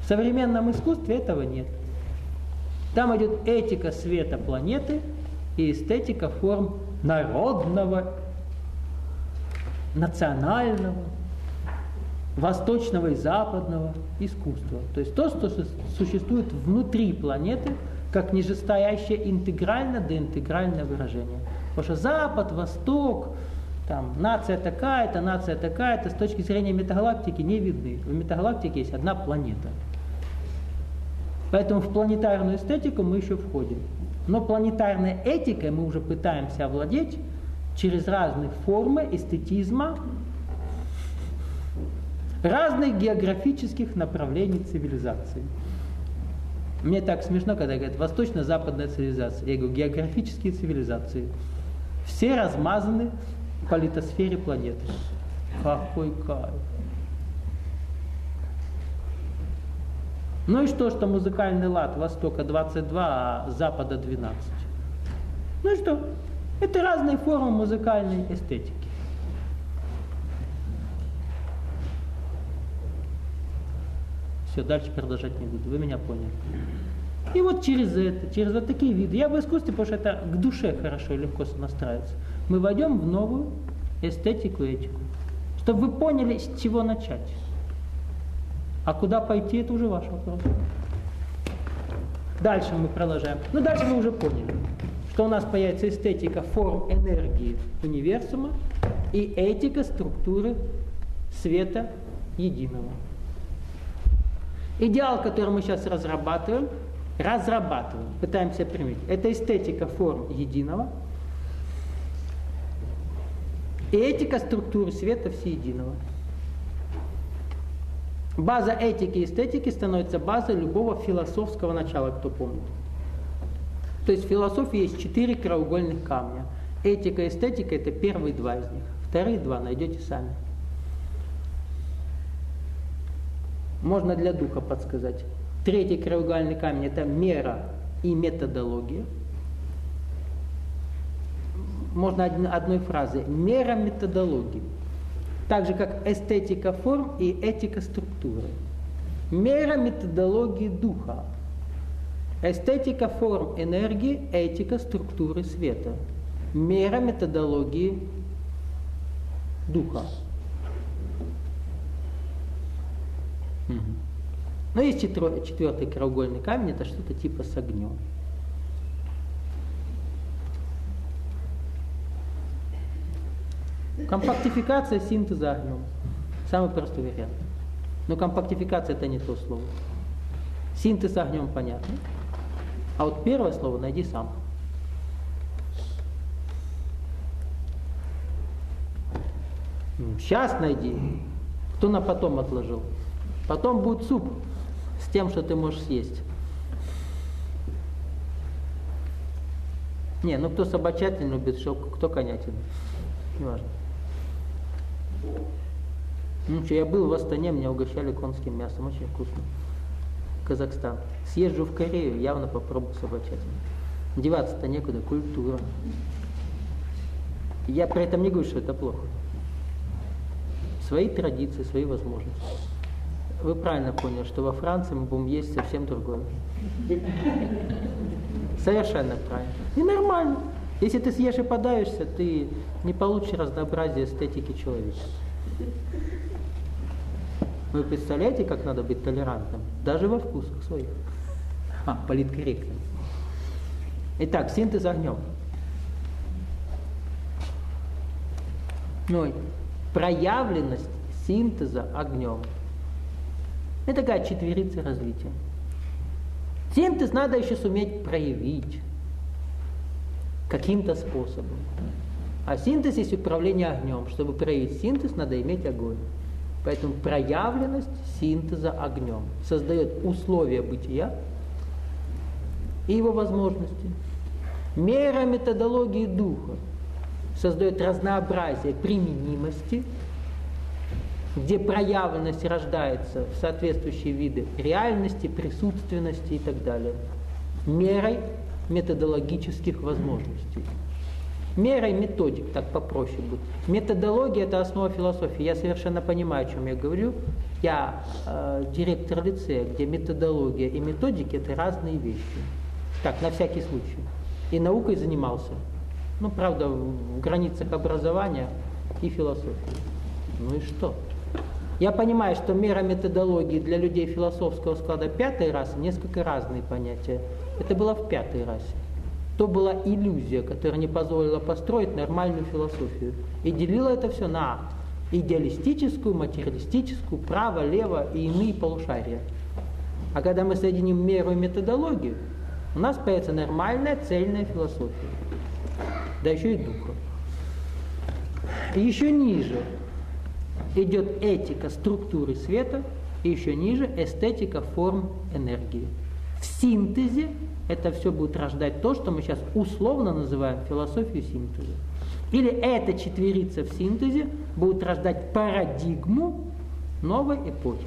В современном искусстве этого нет. Там идет этика света планеты и эстетика форм народного, национального, восточного и западного искусства. То есть то, что существует внутри планеты, как нижестоящее интегрально-деинтегральное выражение. Потому что Запад, Восток, там, нация такая-то, с точки зрения метагалактики не видны. В метагалактике есть одна планета. Поэтому в планетарную эстетику мы еще входим. Но планетарной этикой мы уже пытаемся овладеть через разные формы эстетизма, разных географических направлений цивилизации. Мне так смешно, когда говорят восточно-западная цивилизация. Я говорю, географические цивилизации. Все размазаны по литосфере планеты. Какой кайф. Ну и что музыкальный лад Востока 22, а Запада 12? Ну и что? Это разные формы музыкальной эстетики. Все, дальше продолжать не буду, вы меня поняли. И вот через вот такие виды. Я в искусстве, потому что это к душе хорошо и легко настраивается. Мы войдем в новую эстетику и этику. Чтобы вы поняли, с чего начать. А куда пойти, это уже ваш вопрос. Дальше мы продолжаем. Ну, дальше мы уже поняли, что у нас появится эстетика форм энергии универсума и этика структуры света единого. Идеал, который мы сейчас разрабатываем, пытаемся применить, это эстетика форм единого и этика структуры света всеединого. База этики и эстетики становится базой любого философского начала, кто помнит. То есть в философии есть 4 краеугольных камня. Этика и эстетика – это первые 2 из них. Вторые 2 найдете сами. Можно для духа подсказать. 3-й краеугольный камень – это мера и методология. Можно одной фразой. Мера методологии. Так же, как эстетика форм и этика структуры. Мера методологии духа. Эстетика форм энергии, этика структуры света. Мера методологии духа. Но есть 4-й краеугольный камень, это что-то типа с огнем. Компактификация синтеза огнем. Самый простой вариант. Но компактификация это не то слово. Синтез огнем понятно. А вот первое слово найди сам. Сейчас найди. Кто на потом отложил? Потом будет суп с тем, что ты можешь съесть. Не, ну кто собачатину любит, кто конятину. Неважно. Ну что, я был в Астане, меня угощали конским мясом, очень вкусно. Казахстан. Съезжу в Корею, явно попробую собачатину. Деваться-то некуда, культура. Я при этом не говорю, что это плохо. Свои традиции, свои возможности. Вы правильно поняли, что во Франции мы будем есть совсем другое. Совершенно правильно. И нормально. Если ты съешь и подавишься, ты не получишь разнообразие эстетики человека. Вы представляете, как надо быть толерантным? Даже во вкусах своих. Политкорректным. Итак, синтез огнем. Ну, проявленность синтеза огнем. Это такая четверица развития. Синтез надо еще суметь проявить каким-то способом. А синтез есть управление огнем. Чтобы проявить синтез, надо иметь огонь. Поэтому проявленность синтеза огнем создает условия бытия и его возможности. Мера методологии духа создает разнообразие применимости, где проявленность рождается в соответствующие виды реальности, присутственности и так далее. Мерой методологических возможностей. Мерой методик, так попроще будет. Методология – это основа философии. Я совершенно понимаю, о чем я говорю. Я директор лицея, где методология и методики – это разные вещи. Так, на всякий случай. И наукой занимался. Ну, правда, в границах образования и философии. Ну и что? Я понимаю, что мера методологии для людей философского склада пятой расы несколько разные понятия. Это было в пятой расе. То была иллюзия, которая не позволила построить нормальную философию. И делила это все на идеалистическую, материалистическую, право, лево и иные полушария. А когда мы соединим меру и методологию, у нас появится нормальная, цельная философия. Да еще и духа. И еще ниже идет этика структуры света, и еще ниже эстетика форм энергии. В синтезе это все будет рождать то, что мы сейчас условно называем философией синтеза. Или эта четверица в синтезе будет рождать парадигму новой эпохи.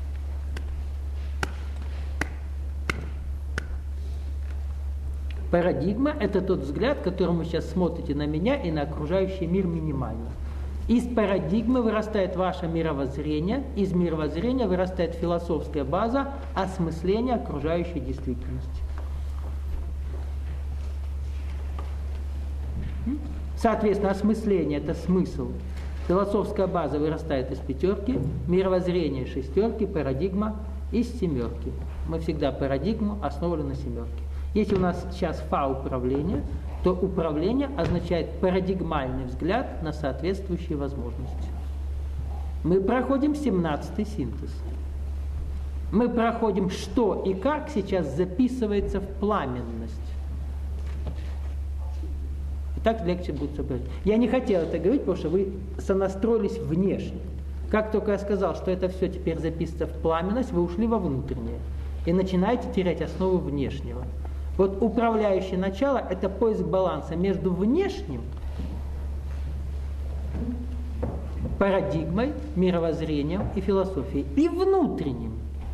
Парадигма – это тот взгляд, которым вы сейчас смотрите на меня и на окружающий мир минимально. Из парадигмы вырастает ваше мировоззрение, из мировоззрения вырастает философская база осмысления окружающей действительности. Соответственно, осмысление – это смысл. Философская база вырастает из пятерки, мировоззрение – шестерки, парадигма – из семерки. Мы всегда парадигму основывали на семерке. Если у нас сейчас управление, то управление означает парадигмальный взгляд на соответствующие возможности. Мы проходим 17-й синтез. Мы проходим, что и как сейчас записывается в пламенность. И так легче будет сообразить. Я не хотел это говорить, потому что вы сонастроились внешне. Как только я сказал, что это все теперь записывается в пламенность, вы ушли во внутреннее. И начинаете терять основу внешнего. Вот управляющее начало – это поиск баланса между внешним, парадигмой, мировоззрением и философией, и внутренним,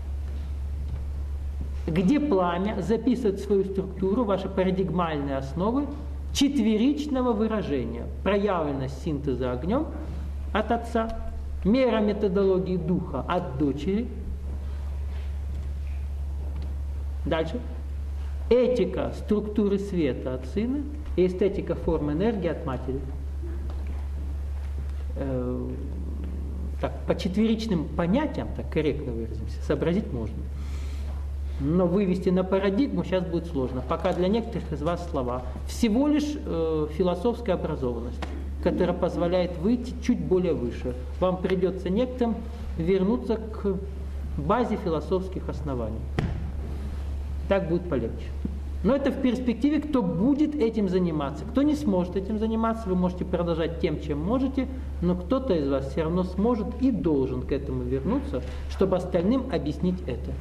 где пламя записывает свою структуру, ваши парадигмальные основы четверичного выражения, проявленность синтеза огнем от отца, мера методологии духа от дочери. Дальше. Этика структуры света от сына и эстетика форм энергии от матери. Так, по четверичным понятиям, так корректно выразимся, сообразить можно. Но вывести на парадигму сейчас будет сложно. Пока для некоторых из вас слова. Всего лишь философская образованность, которая позволяет выйти чуть более выше. Вам придется некоторым вернуться к базе философских оснований. Так будет полегче. Но это в перспективе, кто будет этим заниматься. Кто не сможет этим заниматься, вы можете продолжать тем, чем можете, но кто-то из вас все равно сможет и должен к этому вернуться, чтобы остальным объяснить это.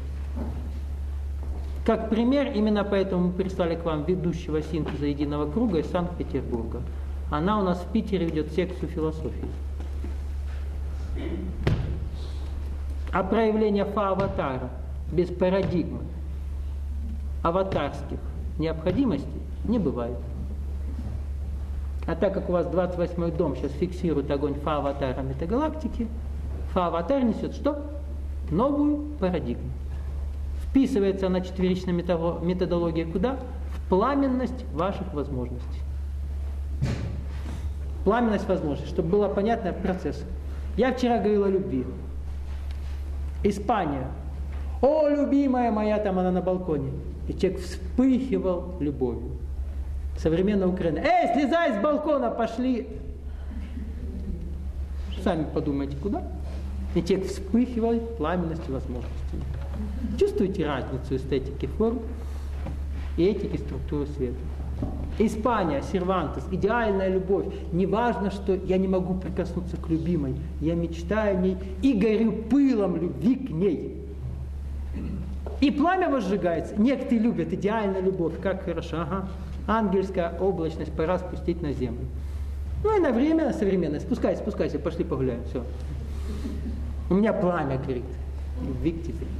Как пример, именно поэтому мы прислали к вам ведущего синтеза единого круга из Санкт-Петербурга. Она у нас в Питере ведет секцию философии. А проявление аватара без парадигмы аватарских необходимостей не бывает. А так как у вас 28-й дом сейчас фиксирует огонь аватара метагалактики, аватар несет что? Новую парадигму. Вписывается она четверичная методология куда? В пламенность ваших возможностей. Пламенность возможностей, чтобы было понятно процесс. Я вчера говорил о любви. Испания. О, любимая моя, там она на балконе. И человек вспыхивал любовью. Современная Украина. Эй, слезай с балкона, пошли. Сами подумайте, куда? И человек вспыхивал пламенностью возможностей. Чувствуете разницу эстетики форм и этики структуры света? Испания, Сервантес, идеальная любовь. Не важно, что я не могу прикоснуться к любимой. Я мечтаю о ней и горю пылом любви к ней. И пламя возжигается. Некоторые любят идеальную любовь. Как хорошо. Ага. Ангельская облачность пора спустить на землю. Ну и на время современное. Спускайся, спускайся, пошли погуляем. Все. У меня пламя горит. Любви к тебе.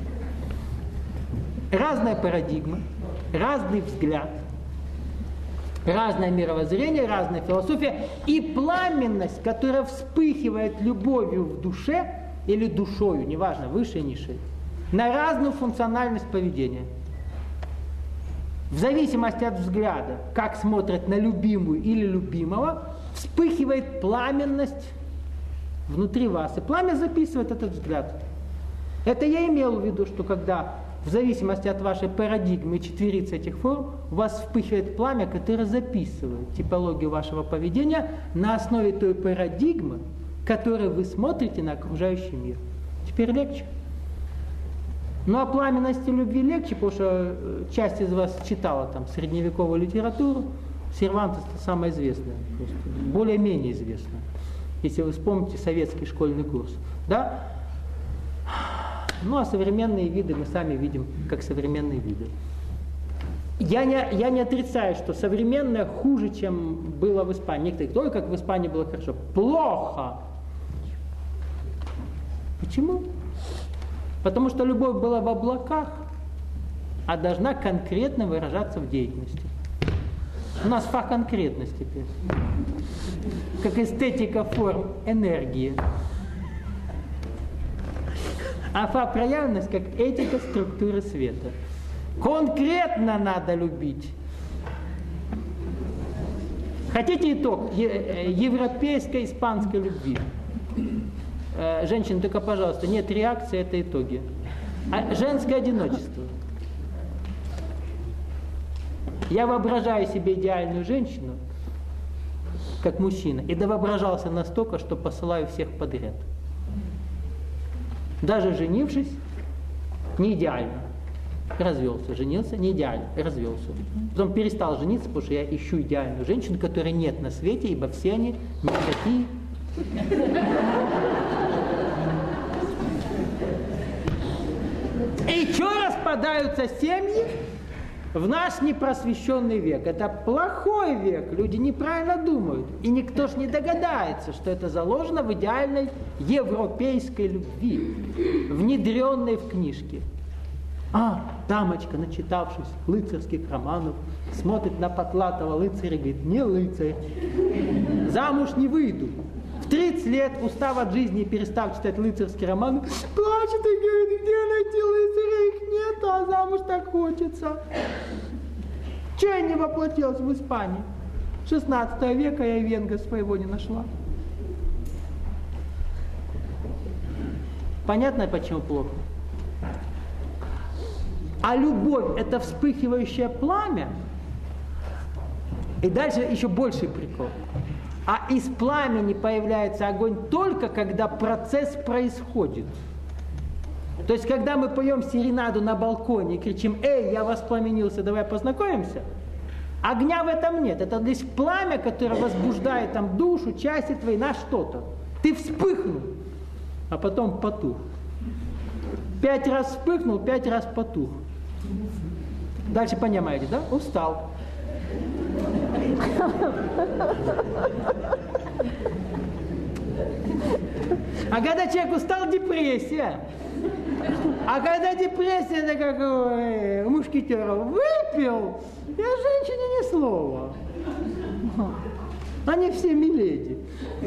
Разная парадигма, разный взгляд, разное мировоззрение, разная философия и пламенность, которая вспыхивает любовью в душе, или душою, неважно, выше и ниже, на разную функциональность поведения. В зависимости от взгляда, как смотрят на любимую или любимого, вспыхивает пламенность внутри вас. И пламя записывает этот взгляд. Это я имел в виду, что когда в зависимости от вашей парадигмы и четверицы этих форм, у вас вспыхивает пламя, которое записывает типологию вашего поведения на основе той парадигмы, которой вы смотрите на окружающий мир. Теперь легче. Ну а пламенности любви легче, потому что часть из вас читала там средневековую литературу. Сервантес — это самое известное, более-менее известное. Если вы вспомните советский школьный курс. Да? Ну а современные виды мы сами видим как современные виды. Я не отрицаю, что современное хуже, чем было в Испании. Некоторые говорят, как в Испании было хорошо. Плохо! Почему? Потому что любовь была в облаках, а должна конкретно выражаться в деятельности. У нас фах конкретность теперь. Как эстетика форм энергии. А фах проявленность как этика структуры света. Конкретно надо любить. Хотите итог европейской, испанской любви? Женщины, только, пожалуйста, нет реакции, это итоги. А женское одиночество. Я воображаю себе идеальную женщину, как мужчина, и довоображался настолько, что посылаю всех подряд. Даже женившись, не идеально. Развелся, женился, не идеально, развелся. Потом перестал жениться, потому что я ищу идеальную женщину, которой нет на свете, ибо все они никакие. И что распадаются семьи в наш непросвещенный век? Это плохой век, люди неправильно думают. И никто ж не догадается, что это заложено в идеальной европейской любви, внедренной в книжки. Дамочка, начитавшись рыцарских романов, смотрит на потлатого рыцаря и говорит: не рыцарь, замуж не выйду. В 30 лет, устав от жизни и перестав читать рыцарские романы, плачет и говорит: где найти рыцаря, их нет, а замуж так хочется. Че я не воплотилась в Испании? 16 века я и венга своего не нашла. Понятно, почему плохо? А любовь — это вспыхивающее пламя. И дальше еще больший прикол. А из пламени появляется огонь только когда процесс происходит. То есть, когда мы поем серенаду на балконе и кричим: «Эй, я воспламенился, давай познакомимся», огня в этом нет. Это лишь пламя, которое возбуждает там душу, части твои на что-то. Ты вспыхнул, а потом потух. 5 раз вспыхнул, 5 раз потух. Дальше понимаете, да? Устал. А когда человек устал, депрессия. А когда депрессия, это как у мушкетеров: выпил, и о женщине ни слова. Они все миледи.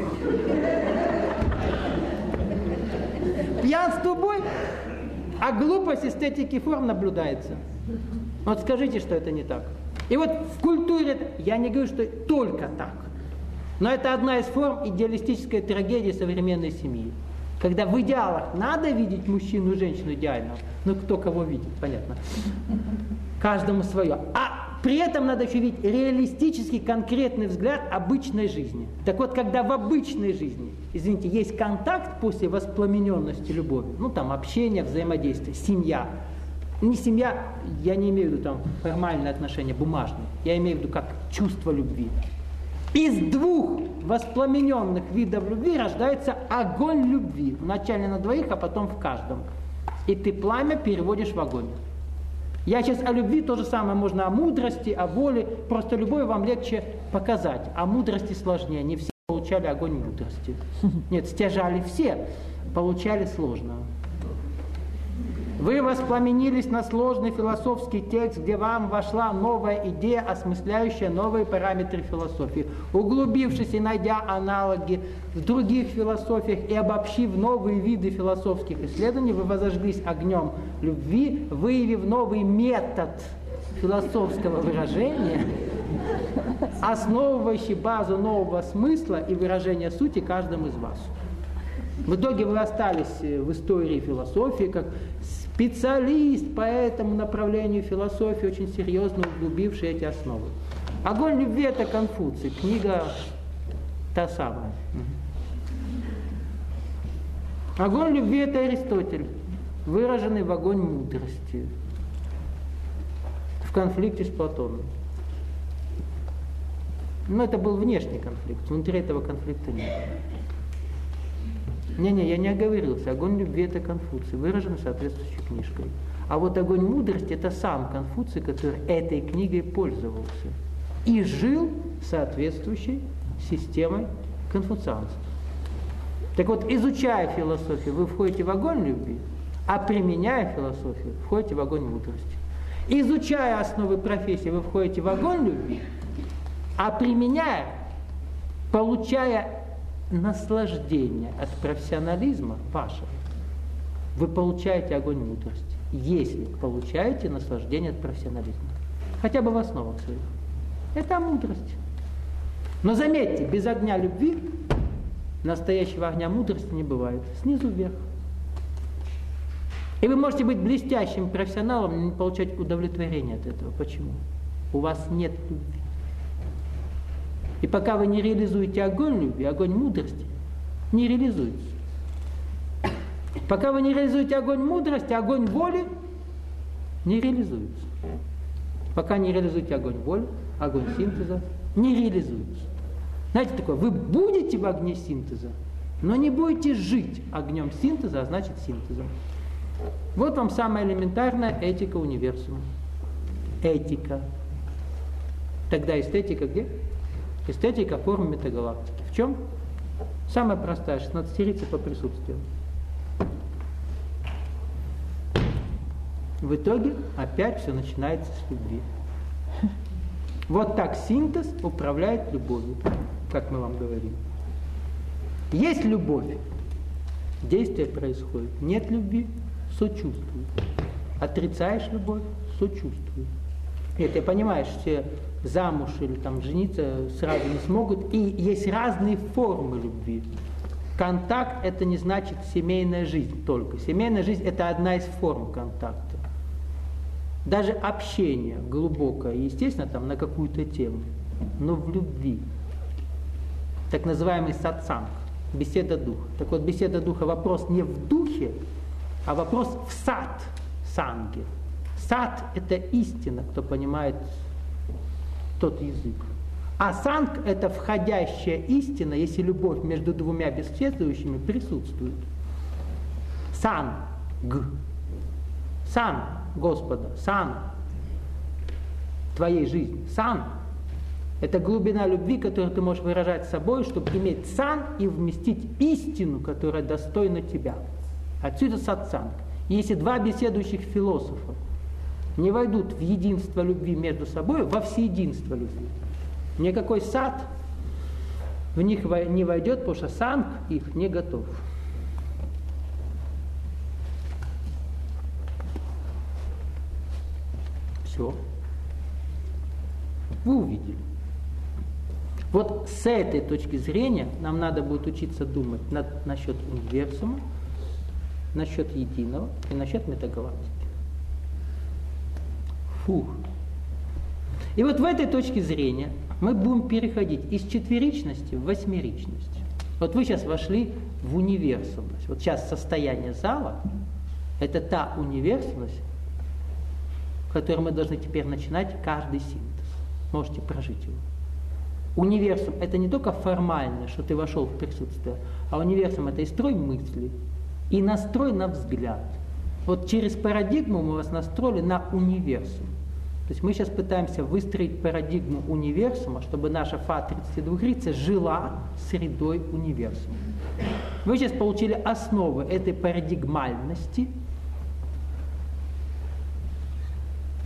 Пьянство — бой, а глупость эстетики форм наблюдается. Вот скажите, что это не так. И вот в культуре, я не говорю, что только так, но это одна из форм идеалистической трагедии современной семьи. Когда в идеалах надо видеть мужчину и женщину идеального, но кто кого видит, понятно. Каждому свое. А при этом надо еще видеть реалистический, конкретный взгляд обычной жизни. Так вот, когда в обычной жизни, извините, есть контакт после воспламененности любови, ну там общение, взаимодействие, семья. Не семья, я не имею в виду там формальные отношения, бумажные. Я имею в виду как чувство любви. Из 2 воспламененных видов любви рождается огонь любви. Вначале на 2, а потом в каждом. И ты пламя переводишь в огонь. Я сейчас о любви, то же самое можно о мудрости, о воле. Просто любовь вам легче показать, а мудрости сложнее. Не все получали огонь мудрости. Нет, стяжали все, получали сложно. Вы воспламенились на сложный философский текст, где вам вошла новая идея, осмысляющая новые параметры философии. Углубившись и найдя аналоги в других философиях и обобщив новые виды философских исследований, вы возожглись огнем любви, выявив новый метод философского выражения, основывающий базу нового смысла и выражения сути каждому из вас. В итоге вы остались в истории философии как специалист по этому направлению философии, очень серьезно углубивший эти основы. «Огонь любви» — это Конфуций, книга та самая. «Огонь любви» — это Аристотель, выраженный в огонь мудрости, в конфликте с Платоном. Но это был внешний конфликт, внутри этого конфликта нет. Не-не, я не оговорился. Огонь любви — это Конфуций, выраженный соответствующей книжкой. А вот огонь мудрости — это сам Конфуций, который этой книгой пользовался и жил соответствующей системой конфуцианства. Так вот, изучая философию, вы входите в огонь любви, а применяя философию, входите в огонь мудрости. Изучая основы профессии, вы входите в огонь любви, а применяя, получая наслаждение от профессионализма вашего, вы получаете огонь мудрости, если получаете наслаждение от профессионализма. Хотя бы в основах своих. Это мудрость. Но заметьте, без огня любви настоящего огня мудрости не бывает. Снизу вверх. И вы можете быть блестящим профессионалом, но не получать удовлетворения от этого. Почему? У вас нет любви. И пока вы не реализуете огонь любви, огонь мудрости не реализуется. Пока вы не реализуете огонь мудрости, огонь воли не реализуется. Пока не реализуете огонь воли, огонь синтеза не реализуется. Знаете такое, вы будете в огне синтеза, но не будете жить огнем синтеза, а значит синтезом. Вот вам самая элементарная этика универсума. Этика. Тогда эстетика где? Эстетика формы метагалактики. В чем? Самая простая, 16-рица по присутствию. В итоге опять все начинается с любви. Вот так синтез управляет любовью, как мы вам говорим. Есть любовь, действие происходит. Нет любви, сочувствуй. Отрицаешь любовь, сочувствуй. Нет, ты понимаешь, все замуж или там жениться сразу не смогут, и есть разные формы любви. Контакт — это не значит семейная жизнь только. Семейная жизнь — это одна из форм контакта. Даже общение глубокое, естественно, там на какую-то тему, но в любви. Так называемый сатсанг, беседа духа. Так вот, беседа духа — вопрос не в духе, а вопрос в сат-санге. Сат — это истина, кто понимает тот язык. А санг — это входящая истина, если любовь между двумя беседующими присутствует. Санг. Сан Господа, сан твоей жизни. Сан — это глубина любви, которую ты можешь выражать собой, чтобы иметь сан и вместить истину, которая достойна тебя. Отсюда сатсанг. Если два беседующих философа не войдут в единство любви между собой, во всеединство любви, никакой сад в них не войдет, потому что санг их не готов. Все. Вы увидели. Вот с этой точки зрения нам надо будет учиться думать насчет универсума, насчет единого и насчет метагалактики. Фух. И вот в этой точке зрения мы будем переходить из четверичности в восьмеричность. Вот вы сейчас вошли в универсальность. Вот сейчас состояние зала – это та универсальность, в которой мы должны теперь начинать каждый синтез. Можете прожить его. Универсум – это не только формально, что ты вошел в присутствие, а универсум – это и строй мысли, и настрой на взгляд. Вот через парадигму мы вас настроили на универсум. То есть мы сейчас пытаемся выстроить парадигму универсума, чтобы наша Фа-32-рица жила средой универсума. Вы сейчас получили основы этой парадигмальности,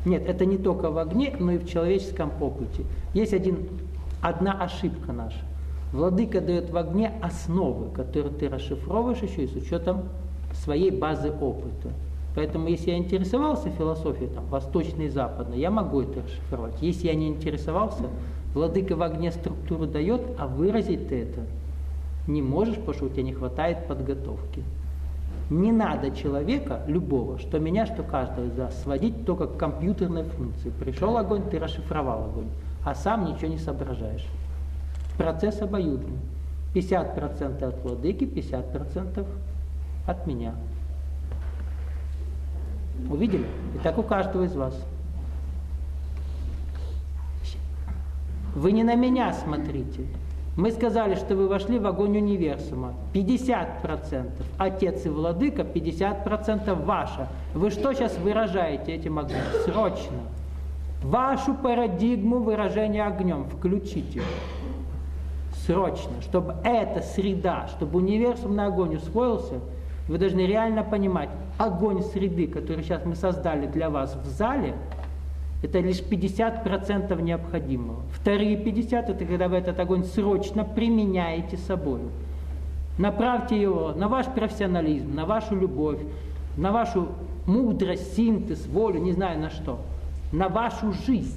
Нет, это не только в огне, но и в человеческом опыте. Есть одна ошибка наша. Владыка дает в огне основы, которые ты расшифровываешь еще и с учетом своей базы опыта. Поэтому, если я интересовался философией там, восточной и западной, я могу это расшифровать. Если я не интересовался, владыка в огне структуру дает, а выразить ты это не можешь, потому что у тебя не хватает подготовки. Не надо человека, любого, что меня, что каждого из вас, сводить только к компьютерной функции. Пришел огонь, ты расшифровал огонь, а сам ничего не соображаешь. Процесс обоюдный. 50% от владыки, 50% от меня. Увидели? И так у каждого из вас. Вы не на меня смотрите. Мы сказали, что вы вошли в огонь универсума. 50% отец и владыка, 50% ваша. Вы что сейчас выражаете этим огнем? Срочно. Вашу парадигму выражения огнем включите. Срочно. Чтобы эта среда, чтобы универсумный огонь усвоился, вы должны реально понимать, огонь среды, который сейчас мы создали для вас в зале, это лишь 50% необходимого. Вторые 50% это когда вы этот огонь срочно применяете собой. Направьте его на ваш профессионализм, на вашу любовь, на вашу мудрость, синтез, волю, не знаю на что, на вашу жизнь.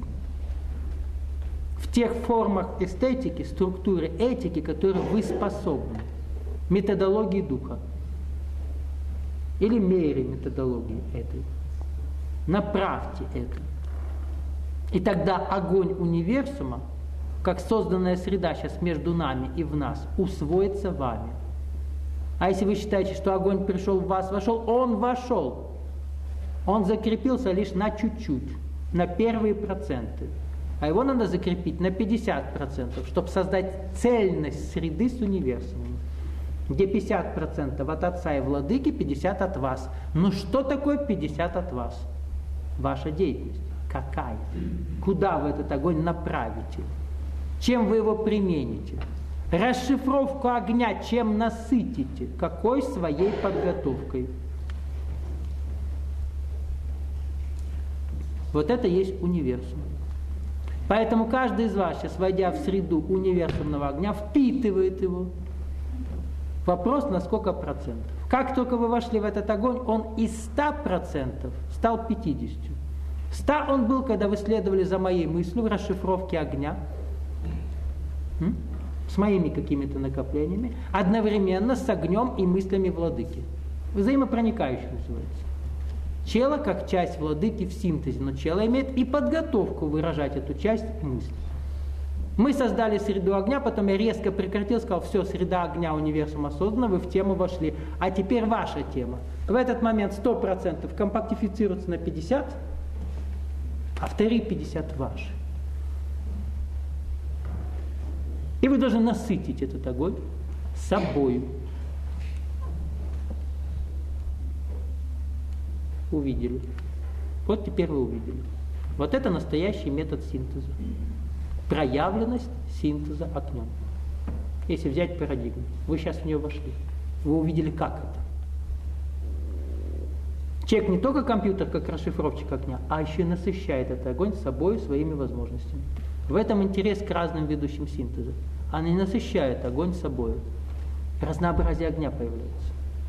В тех формах эстетики, структуры, этики, которые вы способны. Методологии духа. Или мере методологии этой. Направьте это. И тогда огонь универсума, как созданная среда сейчас между нами и в нас, усвоится вами. А если вы считаете, что огонь пришел в вас, вошел, он вошел. Он закрепился лишь на чуть-чуть, на первые проценты. А его надо закрепить на 50%, чтобы создать цельность среды с универсумом. Где 50% от отца и владыки, 50% от вас. Но что такое 50% от вас? Ваша деятельность. Какая? Куда вы этот огонь направите? Чем вы его примените? Расшифровку огня чем насытите? Какой своей подготовкой? Вот это есть универсум. Поэтому каждый из вас сейчас, войдя в среду универсумного огня, впитывает его. Вопрос, на сколько процентов. Как только вы вошли в этот огонь, он из 100% стал 50%. 100 он был, когда вы следовали за моей мыслью в расшифровке огня, с моими какими-то накоплениями, одновременно с огнем и мыслями владыки. Взаимопроникающий называется. Чело как часть владыки в синтезе, но чело имеет и подготовку выражать эту часть мысли. Мы создали среду огня, потом я резко прекратил, сказал, все, среда огня универсума создана, вы в тему вошли. А теперь ваша тема. В этот момент 100% компактифицируется на 50%, а вторые 50% ваши. И вы должны насытить этот огонь собою. Увидели. Вот теперь вы увидели. Вот это настоящий метод синтеза. Проявленность синтеза огнем. Если взять парадигму, вы сейчас в нее вошли, вы увидели, как это. Человек не только компьютер, как расшифровщик огня, а еще и насыщает этот огонь собой, своими возможностями. В этом интерес к разным ведущим синтеза. Они насыщают огонь собой. Разнообразие огня появляется.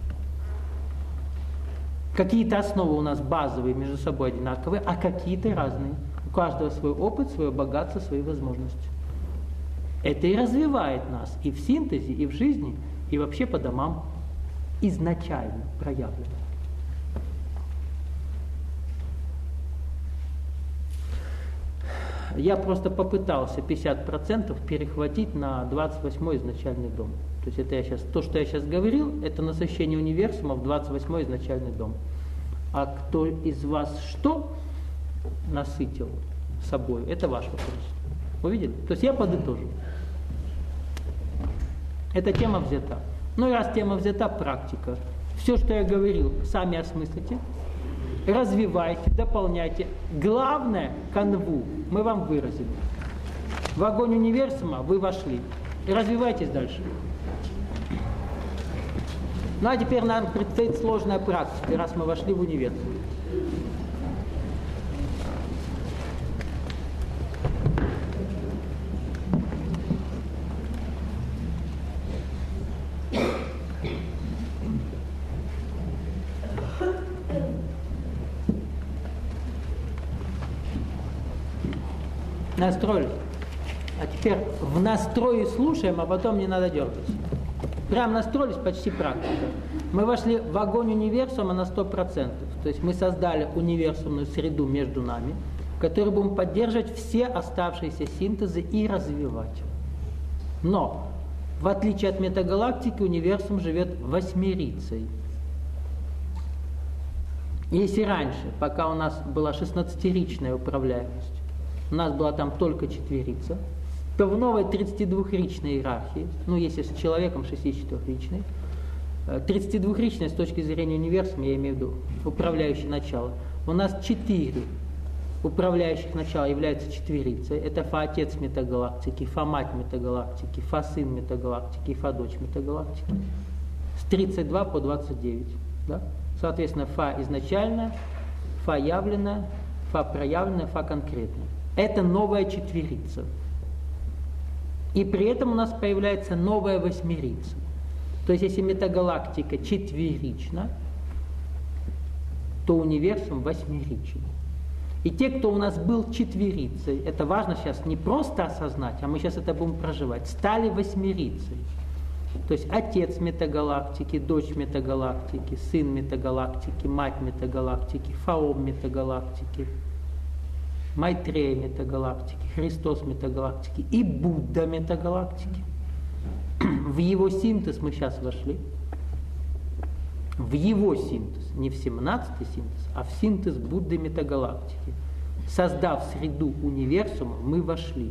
Какие-то основы у нас базовые, между собой одинаковые, а какие-то разные. У каждого свой опыт, свое богатство, свои возможности. Это и развивает нас и в синтезе, и в жизни, и вообще по домам изначально проявлено. Я просто попытался 50% перехватить на 28-й изначальный дом. То есть это то, что я сейчас говорил, это насыщение универсума в 28-й изначальный дом. А кто из вас что насытил собой, это ваш вопрос. Вы видели? То есть я подытожу. Эта тема взята. Ну и раз тема взята, практика. Все, что я говорил, сами осмыслите, развивайте, дополняйте. Главное, канву мы вам выразили. В огонь универсума вы вошли. И развивайтесь дальше. Ну а теперь нам предстоит сложная практика, раз мы вошли в универсум. Настроились. А теперь в настрое слушаем, а потом не надо дергаться. Прям настроились, почти практика. Мы вошли в огонь универсума на 100%. То есть мы создали универсумную среду между нами, в которой будем поддерживать все оставшиеся синтезы и развивать. Но, в отличие от метагалактики, универсум живет восьмерицей. Если раньше, пока у нас была 16-ричная управляемость, у нас была там только четверица, то в новой 32-ричной иерархии, ну если с человеком 64-ричной, 32-ричная с точки зрения универсума, я имею в виду управляющее начало, у нас 4 управляющих начала являются четверицей. Это Фа-отец метагалактики, Фа-мать метагалактики, Фа-сын метагалактики, Фа-дочь метагалактики. С 32 по 29. Да? Соответственно, Фа изначальная, Фа явленная, Фа проявленная, Фа конкретная. Это новая четверица. И при этом у нас появляется новая восьмерица. То есть, если метагалактика четверична, то универсум восьмеричен. И те, кто у нас был четверицей, это важно сейчас не просто осознать, а мы сейчас это будем проживать, стали восьмерицей. То есть отец метагалактики, дочь метагалактики, сын метагалактики, мать метагалактики, Фаом метагалактики, Майтрея метагалактики, Христос метагалактики и Будда метагалактики. В его синтез мы сейчас вошли. В его синтез, не в 17-й синтез, а в синтез Будды метагалактики. Создав среду универсума, мы вошли.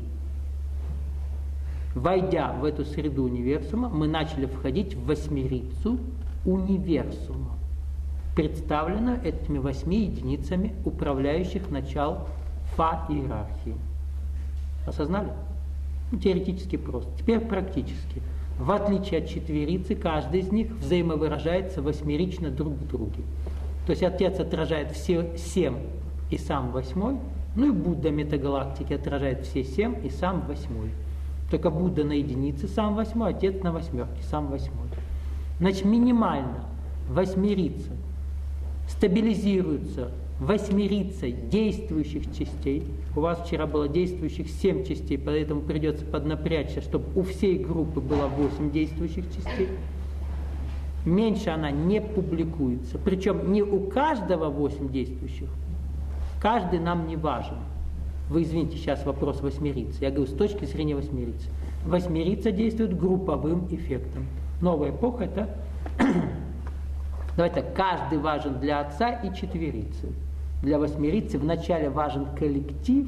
Войдя в эту среду универсума, мы начали входить в восьмерицу универсума, представленную этими 8 единицами управляющих начал Фа-иерархии. Осознали? Ну, теоретически просто. Теперь практически. В отличие от четверицы, каждый из них взаимовыражается восьмерично друг в друге. То есть отец отражает все 7 и сам 8, ну и Будда метагалактики отражает все 7 и сам 8. Только Будда на единице сам 8, отец на восьмерке сам 8. Значит, минимально восьмерица стабилизируется восьмерицей действующих частей. У вас вчера было действующих 7 частей, поэтому придется поднапрячься, чтобы у всей группы было 8 действующих частей. Меньше она не публикуется. Причем не у каждого 8 действующих. Каждый нам не важен. Вы извините, сейчас вопрос восьмерицы. Я говорю с точки зрения восьмерицы. Восьмерица действует групповым эффектом. Новая эпоха это... Давайте так, каждый важен для отца и четверицы. Для восьмерицы вначале важен коллектив,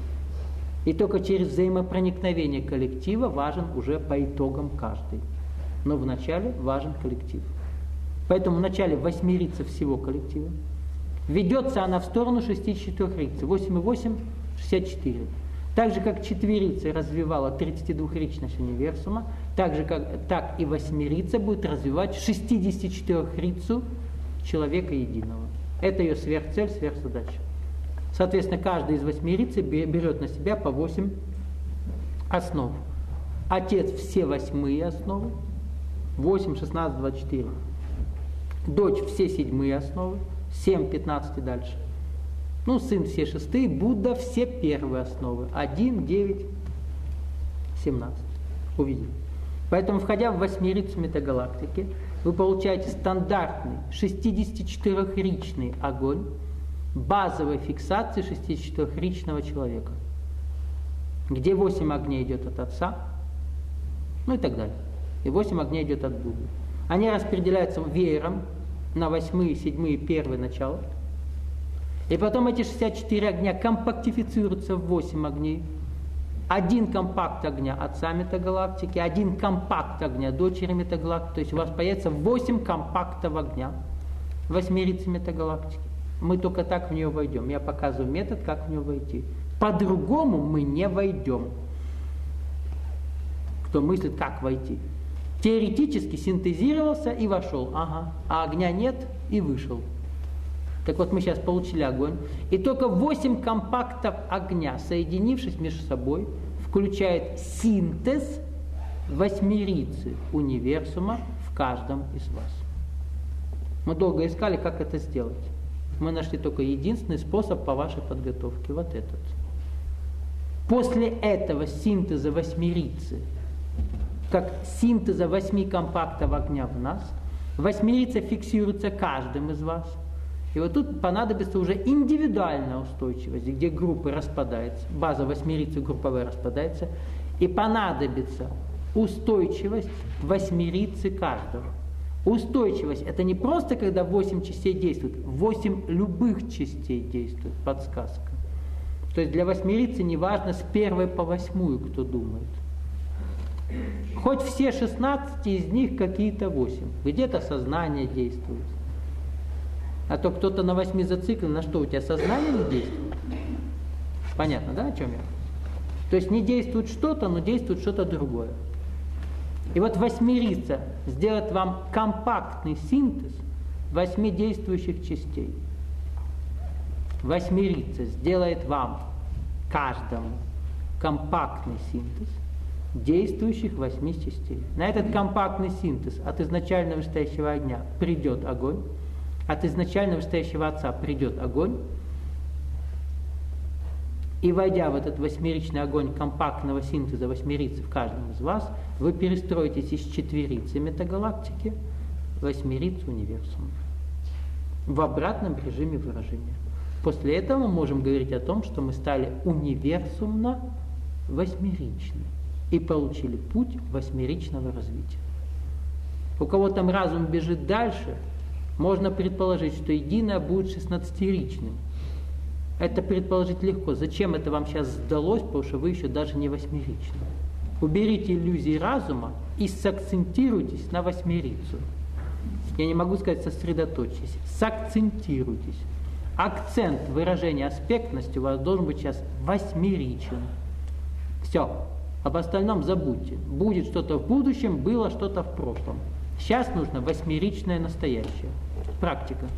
и только через взаимопроникновение коллектива важен уже по итогам каждый. Но вначале важен коллектив. Поэтому вначале восьмерица всего коллектива. Ведется она в сторону 64-рицы. 8 и 8 – 64. Так же, как четверица развивала 32-ричность универсума, так и восьмерица будет развивать 64-рицу человека единого. Это ее сверхцель, сверхзадача. Соответственно, каждый из восьмерицы берет на себя по 8 основ. Отец все 8 основы, 8, 16, 24. Дочь все 7 основы, 7, 15 и дальше. Ну, сын все 6, Будда все 1 основы. 1, 9, 17. Увидели. Поэтому, входя в восьмерицу метагалактики, вы получаете стандартный 64-ричный огонь базовой фиксации 64-ричного человека, где 8 огней идет от отца, ну и так далее. И 8 огней идет от Будды. Они распределяются веером на 8, 7, 1 начало. И потом эти 64 огня компактифицируются в 8 огней. 1 компакт огня отца метагалактики, 1 компакт огня дочери метагалактики. То есть у вас появится 8 компактов огня восьмерицы метагалактики. Мы только так в нее войдем. Я показываю метод, как в нее войти. По-другому мы не войдем. Кто мыслит, как войти? Теоретически синтезировался и вошел. Ага. А огня нет и вышел. Так вот, мы сейчас получили огонь. И только 8 компактов огня, соединившись между собой, включает синтез восьмерицы универсума в каждом из вас. Мы долго искали, как это сделать. Мы нашли только единственный способ по вашей подготовке. Вот этот. После этого синтеза восьмерицы, как синтеза 8 компактов огня в нас, восьмерица фиксируется каждым из вас. И вот тут понадобится уже индивидуальная устойчивость, где группы распадаются, база восьмерицы групповая распадается, и понадобится устойчивость восьмерицы каждого. Устойчивость – это не просто, когда 8 частей действуют, 8 любых частей действует, подсказка. То есть для восьмерицы не важно с 1 по 8, кто думает. Хоть все 16 из них какие-то 8. Где-то сознание действует. А то кто-то на 8 зациклен, на что у тебя сознание не действует? Понятно, да, о чем я? То есть не действует что-то, но действует что-то другое. И вот восьмерица сделает вам компактный синтез 8 действующих частей. Восьмерица сделает вам, каждому, компактный синтез действующих 8 частей. На этот компактный синтез от изначально вышестоящего огня придет огонь, от изначально вышестоящего отца придет огонь, и войдя в этот восьмеричный огонь компактного синтеза восьмерицы в каждом из вас, вы перестроитесь из четверицы метагалактики в восьмерицу универсума. В обратном режиме выражения. После этого мы можем говорить о том, что мы стали универсумно-восьмеричны и получили путь восьмеричного развития. У кого там разум бежит дальше, можно предположить, что единое будет 16-ричным. Это предположить легко. Зачем это вам сейчас сдалось, потому что вы еще даже не восьмеричны. Уберите иллюзии разума и сакцентируйтесь на восьмерицу. Я не могу сказать сосредоточьтесь. Сакцентируйтесь. Акцент выражения аспектности у вас должен быть сейчас восьмеричен. Все. Об остальном забудьте. Будет что-то в будущем, было что-то в прошлом. Сейчас нужно восьмеричное настоящее. Практика.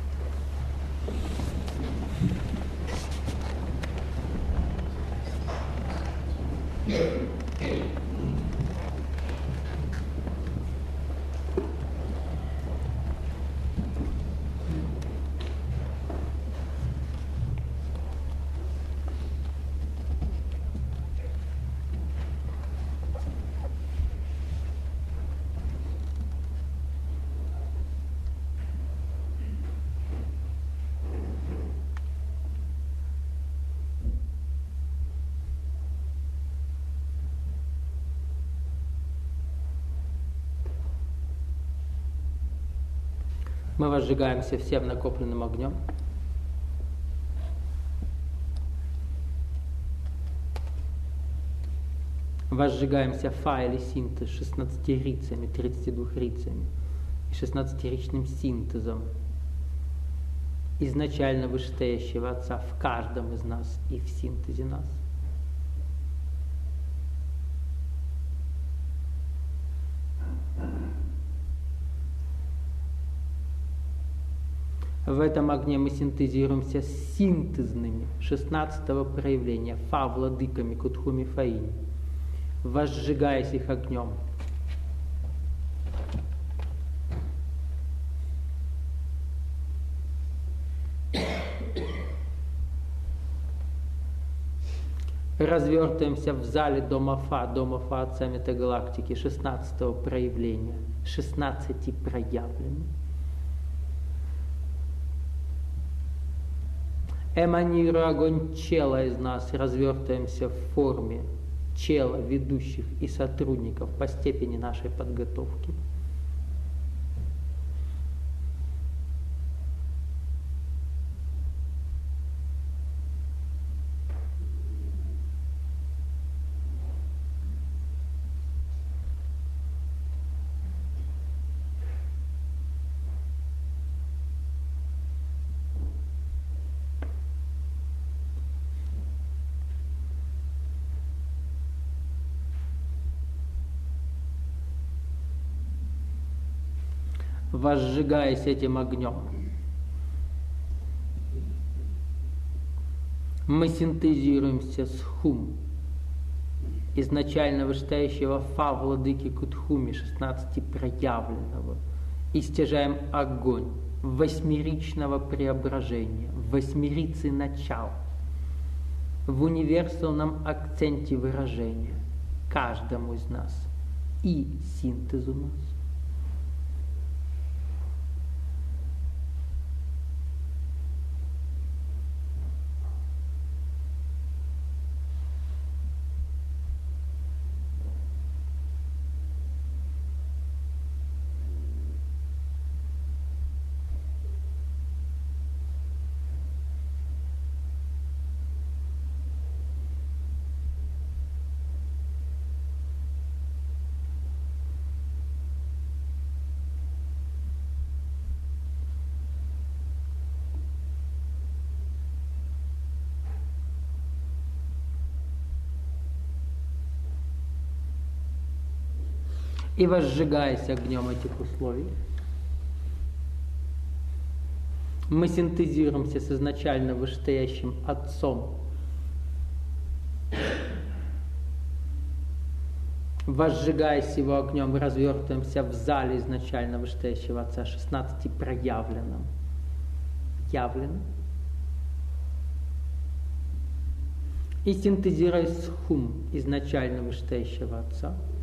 Мы возжигаемся всем накопленным огнем. Возжигаемся в файле синтез 16 рицами, 32 рицами и 16-ричным синтезом изначально вышестоящего Отца в каждом из нас и в синтезе нас. В этом огне мы синтезируемся с синтезными 16-го проявления Фа-владыками Кутхуми Фаини, возжигаясь их огнем. Развертываемся в зале Дома Фа Отца Метагалактики 16-го проявления, 16 проявленных. Эманируя огонь чела из нас, развертываемся в форме чела, ведущих и сотрудников по степени нашей подготовки. Возжигаясь этим огнем, мы синтезируемся с Хум, изначально вышестоящего Фа владыки Кутхуми, 16 проявленного, и стяжаем огонь восьмеричного преображения, восьмерицы начал. в универсальном акценте выражения каждому из нас и синтезу нас. И возжигаясь огнем этих условий, мы синтезируемся с изначально вышестоящим Отцом. Возжигаясь его огнем, мы развертываемся в зале изначально вышестоящего Отца, 16 проявленном. Явленном. И синтезируясь с Хум изначально вышестоящего Отца,